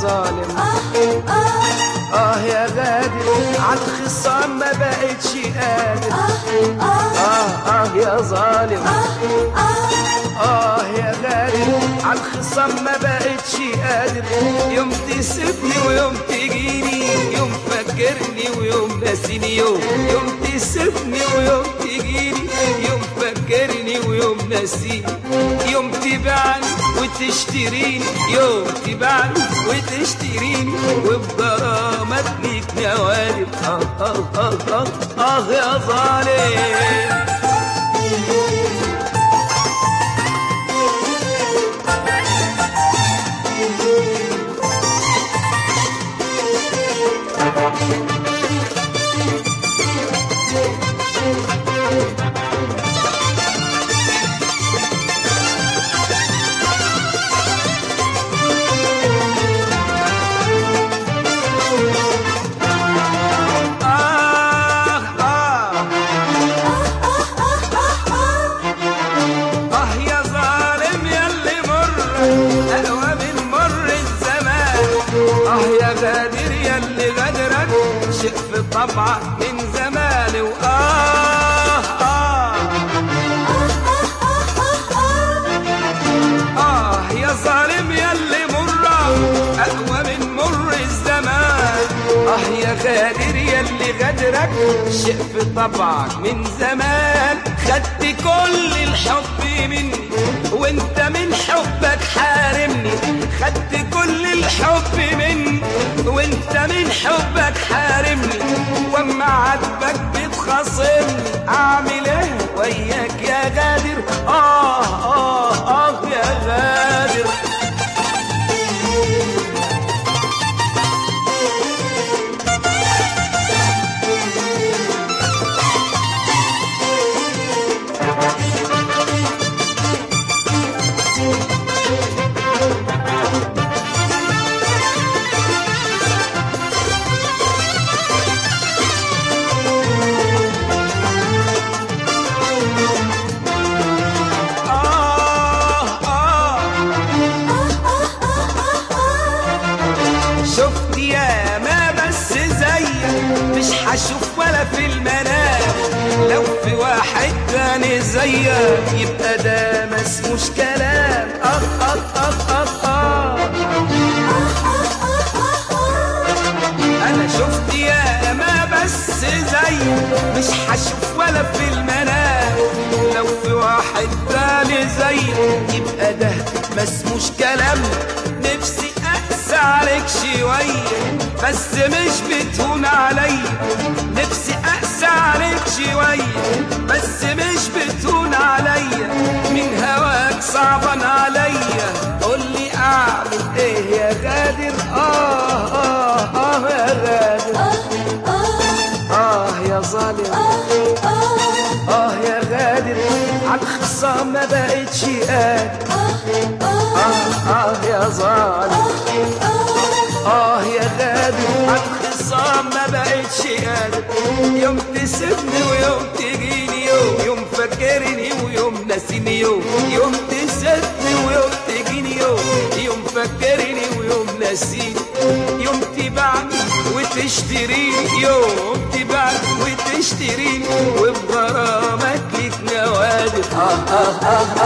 ظالم يا غادر عالخصام ما بقتش قادر يا ظالم يا غادر عالخصام ما بقتش قادر يوم تسيبني ويوم تجيني يوم فكرني ويوم ناسيني يوم تسيبني ويوم تجيني يوم فكرني ويوم ناسيني يوم تبيعني وتشتريني يوم تبيعني وتشتريني وبغرامك ليك نوادر يا ظالم يا غادر ياللي غدرك شيء في طبعك من زمان يا ظالم ياللي مرة أقوى من مر الزمان يا غادر ياللي غدرك شيء في طبعك من زمان خدت كل الحب مني وانت من حبك حارمني خدت كل الحب مني وانت من حبك حارمني واما عاتبك بتخاصمني اعمل ايه وياك يا غادر يا غادر شفت يا ما بس زيك مش هشوف ولا في المنام لو في واحد تاني زيك يبقى ده ما اسموش كلام انا شفت يا ما بس زيك مش هشوف ولا في المنام لو في واحد تاني زيك يبقى ده ما اسموش كلام نفسي عليك شوية بس مش بتهون عليا نفسي أقسى عليك شوية بس مش بتهون عليا من هواك صعبان عليا قولي أعمل إيه يا غادر يا غادر يا ظالم يا غادر عالخصام ما بقتش قادر يا ظالم يا غادر عالخصام ما بقتش قادر يوم تسيبني ويوم تجيني يوم فكرني ويوم ناسيني يوم تسيبني ويوم تجيني يوم فكرني ويوم ناسيني يوم تبيعني وتشتريني يوم تبيعني وتشتريني وبغرامك ليك نوادر